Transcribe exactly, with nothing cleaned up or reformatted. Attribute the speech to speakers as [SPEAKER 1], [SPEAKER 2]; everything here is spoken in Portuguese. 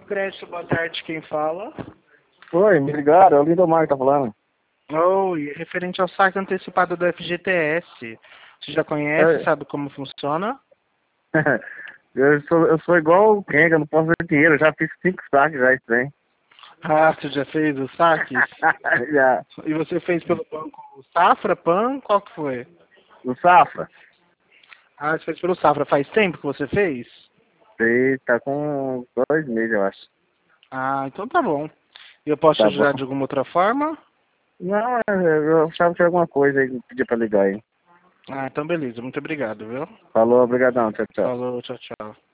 [SPEAKER 1] Crédito, boa tarde, quem fala?
[SPEAKER 2] Oi, me ligaram, é o Lindomar que tá falando.
[SPEAKER 1] Oi, referente ao saque antecipado do F G T S. Você já conhece,
[SPEAKER 2] É.
[SPEAKER 1] sabe como funciona?
[SPEAKER 2] eu, sou, eu sou igual o Kenga, não posso ver dinheiro, eu já fiz cinco saques já, isso aí.
[SPEAKER 1] Ah, você já fez os saques?
[SPEAKER 2] já.
[SPEAKER 1] E você fez pelo banco Safra, Pan? Qual que foi?
[SPEAKER 2] O Safra?
[SPEAKER 1] Ah, você fez pelo Safra. Faz tempo que você fez?
[SPEAKER 2] Sei, tá com dois meses, eu acho.
[SPEAKER 1] Ah, então tá bom. E eu posso te
[SPEAKER 2] Tá bom.
[SPEAKER 1] ajudar de alguma outra forma?
[SPEAKER 2] Não, eu achava que tinha alguma coisa aí que pedia pra ligar aí.
[SPEAKER 1] Ah, então beleza. Muito obrigado, viu?
[SPEAKER 2] Falou, obrigadão, tchau, tchau.
[SPEAKER 1] Falou, tchau, tchau.